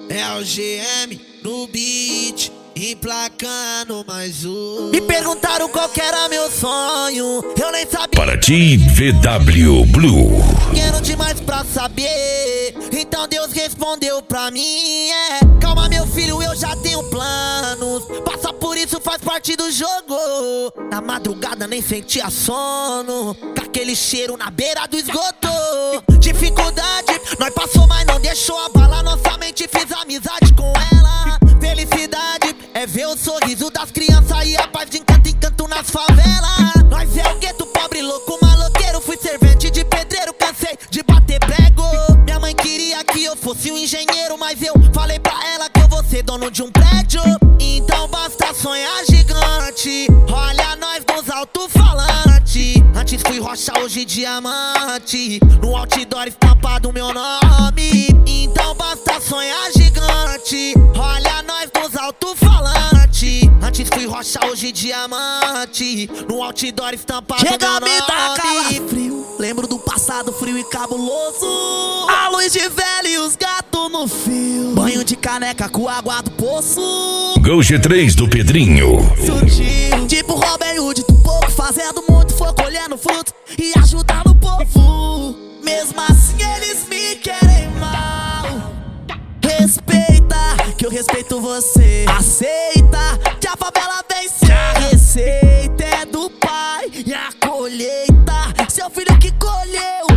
É o GM no beat, emplacando mais um. Me perguntaram qual que era meu sonho, eu nem sabia. Para ti, VW Blue. Quero demais pra saber, então Deus respondeu pra mim. Calma meu filho, eu já tenho planos. Passar por isso faz parte do jogo. Na madrugada nem sentia sono, com aquele cheiro na beira do esgoto. Dificuldade, nós passou, mas não deixou abalar nossa mente. Fiz amizade com ela. Felicidade é ver o sorriso das crianças e a paz de encanto em canto nas favelas. Nós é o gueto, pobre, louco, maloqueiro. Fui servente de pedreiro, cansei de bater prego. Minha mãe queria que eu fosse um engenheiro, mas eu falei pra ela que eu vou ser dono de um prédio. Então basta sonhar gigante, olha nós nos alto-falantes. Antes fui rocha, hoje diamante, no outdoor estampado meu nome. Então basta sonhar gigante, olha nós nos alto-falantes. Antes fui rocha, hoje diamante, no outdoor estampado meu nome. Chega a me dar calafrio, lembro do passado frio e cabuloso. A luz de velho e os gatos no fio, banho de caneca com água do poço. Gol G3 do Pedrinho. Surgiu tipo Robin Hood do pouco, fazendo muito, foi colhendo frutos e ajudando o povo. Mesmo assim eles me querem mal. Respeita, que eu respeito você. Aceita, que a favela vence. A receita é do pai e a colheita seu filho que colheu.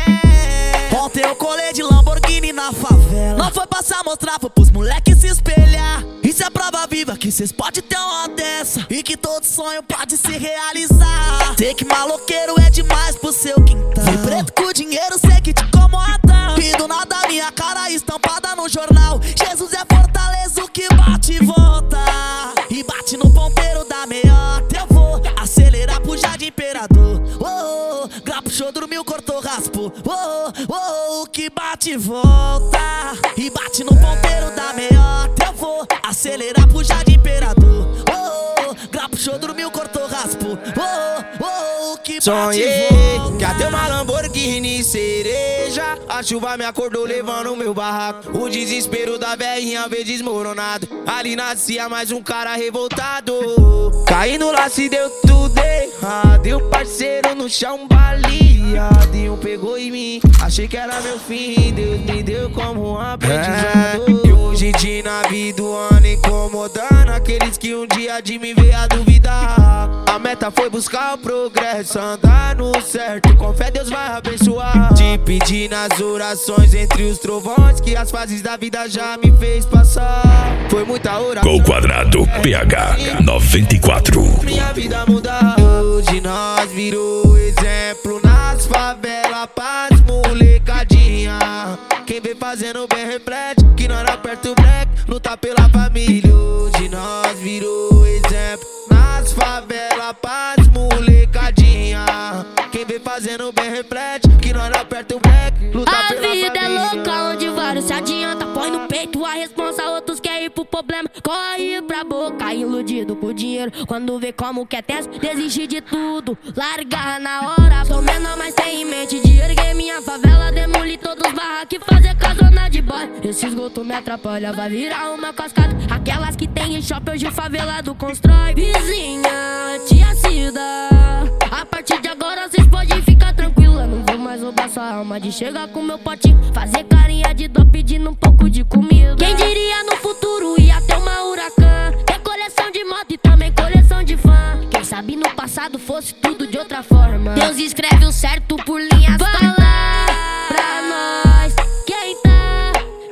Ontem eu colei de Lamborghini na favela. Não foi passar mostrar, foi pros moleques se espelhar. Isso é prova viva que cês podem ter uma dessa e que todo sonho pode se realizar. Sei que maloqueiro é demais pro seu quintal. Fui preto com dinheiro, sei que te incomoda. E do nada minha cara estampada no jornal. Jesus é fortaleza, o que bate e volta. E bate no ponteiro da meiota. Eu vou acelerar pro Jardim Imperador. Oh, oh, grapo, show, dormiu, cortou, raspou. Oh, oh, oh, o que bate e volta. E bate no ponteiro da meiota. Eu vou acelerar pro Jardim Imperador. Oh, oh, grapo, show, dormiu, cortou, raspou. Oh, oh, oh, o que bate Sonhei e volta. que até uma Lamborghini cereja. A chuva me acordou levando o meu barraco. O desespero da velhinha veio desmoronado. Ali nascia mais um cara revoltado. Caindo lá se deu tudo errado. E o parceiro no chão baleado. E um pegou em mim, achei que era meu fim. Deus me deu como um aprendizado. E hoje de na vida o ano incomodando aqueles que um dia de mim veio a duvidar. A meta foi buscar o progresso, andar no certo. Com fé Deus vai abençoar. Te pedi nas orações entre os trovões que as fases da vida já me fez passar. Foi muita oração. Gol Quadrado PH 94. Minha vida mudar. Hoje nós virou exemplo nas favelas, paz, molecadinha. Quem vem fazendo bem reflete que nós aperta o break, luta pela família. Hoje nós virou exemplo nas favelas, paz, molecadinha. Quem vem fazendo bem reflete que nós aperta o break, luta pela família. A vida é louca onde vários se adianta, põe no peito a responsa, outros querem ir pro problema. Corre pra boca, iludido por dinheiro. Quando vê como que é tenso, desiste de tudo, largar na hora. Sou menor, mas tem em mente de erguer minha favela, demolir todos os barracos e fazer casona de boy. Esse esgoto me atrapalha, vai virar uma cascata. Aquelas que tem em shopping hoje favelado constrói. Vizinha, tia Cida, a partir de agora cês podem ficar tranquila. Não vou mais roubar sua alma de chegar com meu potinho, fazer carinha de dó pedindo um pouco de comida. Quem diria no futuro ia ter uma Huracan, ter coleção de moto e também coleção de fã. Quem sabe no passado fosse tudo de outra forma. Deus escreve o certo por linhas. Fala pra nós quem tá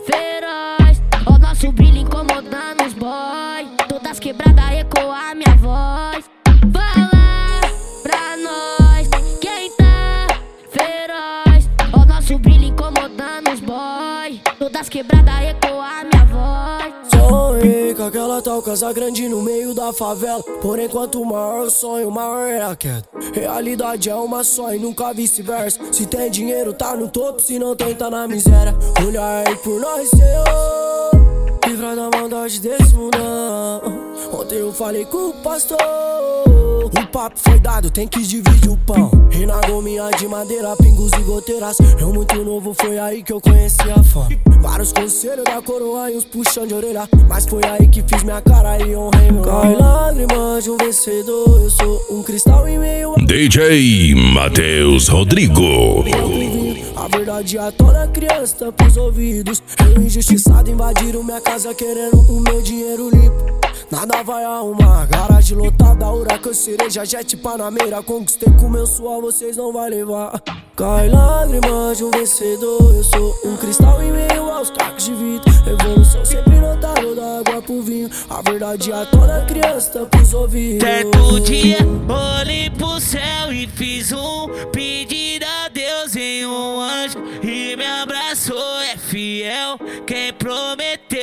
feroz. O nosso brilho incomodando os boy, todas quebradas ecoar minha voz. Fala pra nós quem tá feroz. O nosso brilho incomodando os boy, todas quebradas ecoar minha voz. Sonhei com aquela tal casa grande no meio da favela. Porém, quanto maior o sonho, maior é a queda. Realidade é uma só e nunca vice-versa. Se tem dinheiro, tá no topo, se não tem, tá na miséria. Olha aí por nós, Senhor, livra da maldade desse mundão. Ontem eu falei com o pastor, O papo foi dado, tem que dividir o pão. E na gominha de madeira, pingos e goteiras. Eu muito novo, foi aí que eu conheci a fama. Vários conselhos da coroa e uns puxão de orelha. Mas foi aí que fiz minha cara e honrei meu nome. Cai lágrimas de um vencedor, eu sou um cristal em meio a... DJ Matheus Rodrigo. A verdade à tona, criança tampa os ouvidos. Eu injustiçado invadiram minha casa querendo o meu dinheiro limpo. Nada vai arrumar, garagem lotada, huracan, cereja, jet, panameira. Conquistei com meu suor, vocês não vai levar. Cai lágrimas de um vencedor, eu sou um cristal em meio aos cacos de vidro. Evolução sempre notado, da água pro vinho. A verdade à tona, criança tampa os ouvidos. Certo dia, olhei pro céu e fiz um pedido a Deus em um anjo. E me abraçou, é fiel quem prometeu.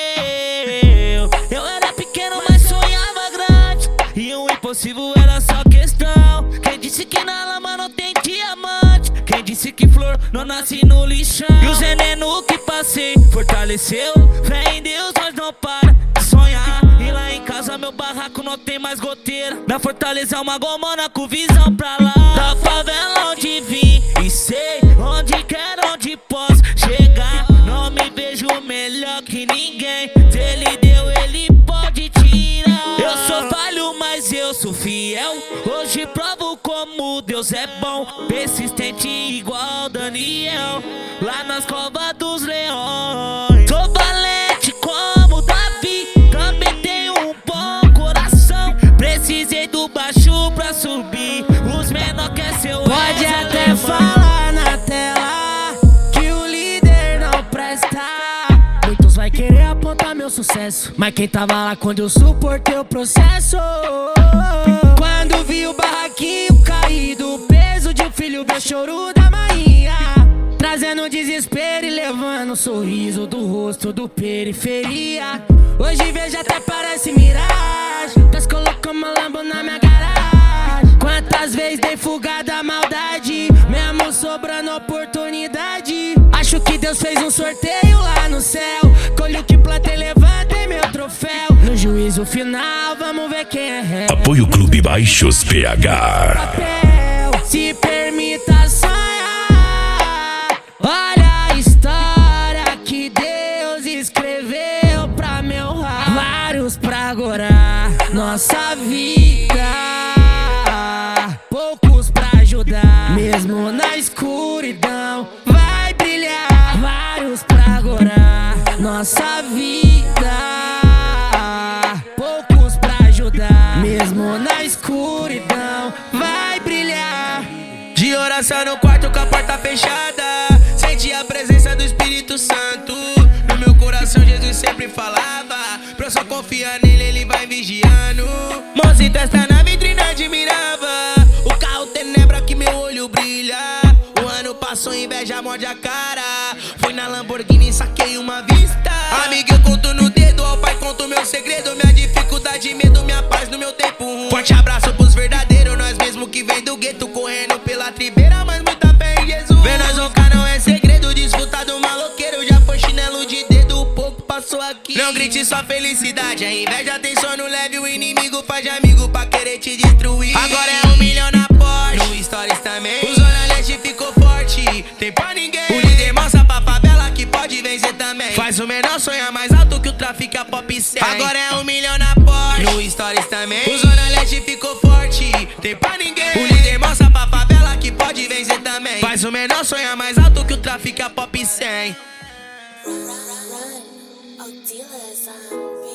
Eu era pequeno, mas sonhava grande. E o impossível era só questão. Quem disse que na lama não tem diamante? Quem disse que flor não nasce no lixão? E o veneno que passei fortaleceu. Fé em Deus, nós não para de sonhar. E lá em casa meu barraco não tem mais goteira. Na Fortaleza uma gomona com visão pra lá. Da favela onde vim e sei onde quero, onde posso chegar. Não me vejo melhor que ninguém. Se ele deu, ele pode tirar. Eu sou falho, mas eu sou fiel. Hoje provo como Deus é bom. Persistente igual Daniel, lá nas covas dos leões. Sou valente como Davi, também tenho um bom coração. Precisei do baixo pra subir, os menor quer seu Pode até falar na tela que o líder não presta. Muitos vai querer apontar meu sucesso, mas quem tava lá quando eu suportei o processo? Quando vi o barraquinho caído, o peso de um filho, meu choro da maninha, trazendo desespero e levando um sorriso do rosto do periferia. Hoje vejo até parece miragem, Deus colocou uma Lambo na minha garagem. Quantas vezes dei fuga da maldade, mesmo sobrando oportunidade. Acho que Deus fez um sorteio lá no céu, colho que plantei, levantei meu troféu. No juízo final, vamos ver quem é réu. Apoio Clube Baixos PH. Papel, se permita sonhar. Olha a história que Deus escreveu pra me honrar. Vários pra agora, nossa vida, poucos pra ajudar. Mesmo na escuridão, vai brilhar. Vários pra agora, nossa vida, poucos pra ajudar. Mesmo na escuridão, vai brilhar. De oração no quarto com a porta fechada, senti a presença do Espírito Santo. No meu coração Jesus sempre falava, pra eu só confiar nele, ele vai vigiando. Mãos e testa na vitrine admirava, o carro tenebra que meu olho brilha. O ano passou, inveja morde a cara. Fui na Lamborghini e saquei uma vista. Amigo, eu conto no dedo, ao pai conto meu segredo. Minha dificuldade, medo, minha paz no meu tempo ruim. Forte abraço pros verdadeiros, nós mesmo que vem do gueto, correndo pela tribeira, mas muita fé em Jesus. Ver nós roncar não é segredo, desfrutar do maloqueiro. Já foi chinelo de dedo, o pouco passou aqui. Não grite sua felicidade, a inveja tem sono leve. O inimigo faz de amigo pra querer te destruir. Agora é 1 milhão na Porsche, no Stories também. O Zona Leste ficou forte, tem pra ninguém. O líder mostra pra favela que pode vencer também. Faz o menor sonhar mais alto que o tráfico é pop 100. Agora é 1 milhão na Porsche, no Stories também. O Zona Leste ficou forte, tem pra ninguém. O líder mostra pra favela que pode vencer também. Faz o menor sonhar mais alto que o tráfico é pop 100. Run, oh dealers,